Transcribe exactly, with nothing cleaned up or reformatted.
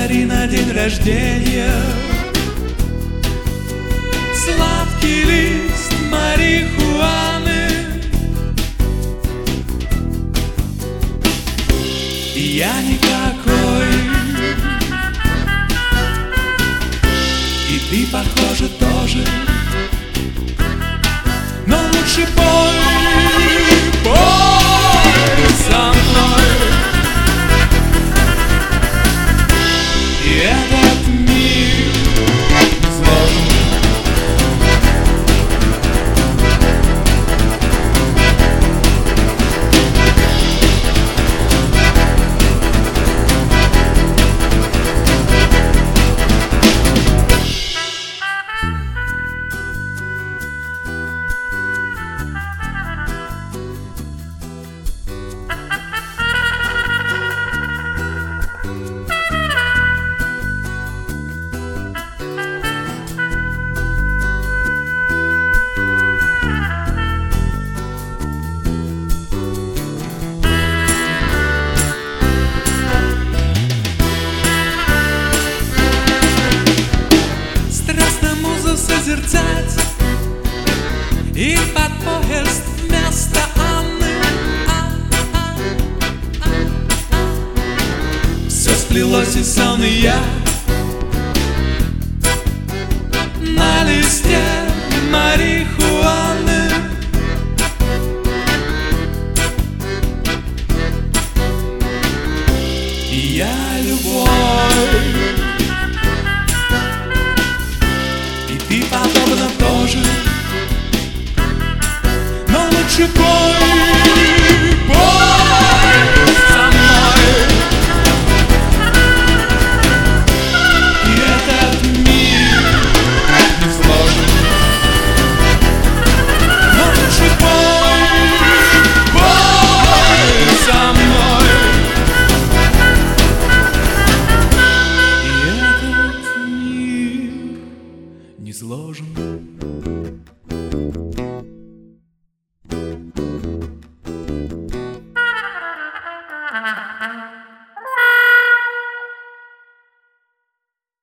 подари на день рождения сладкий лист марихуаны. Я никакой, и ты, похоже, тоже. Но лучше пой, пой со мной. И этот мир сложен. Созерцать и под поезд вместо Анны. А, а, а, а. Все сплелось и сон, и я на листе марихуаны. И я любовь, и подобно тоже, но лучше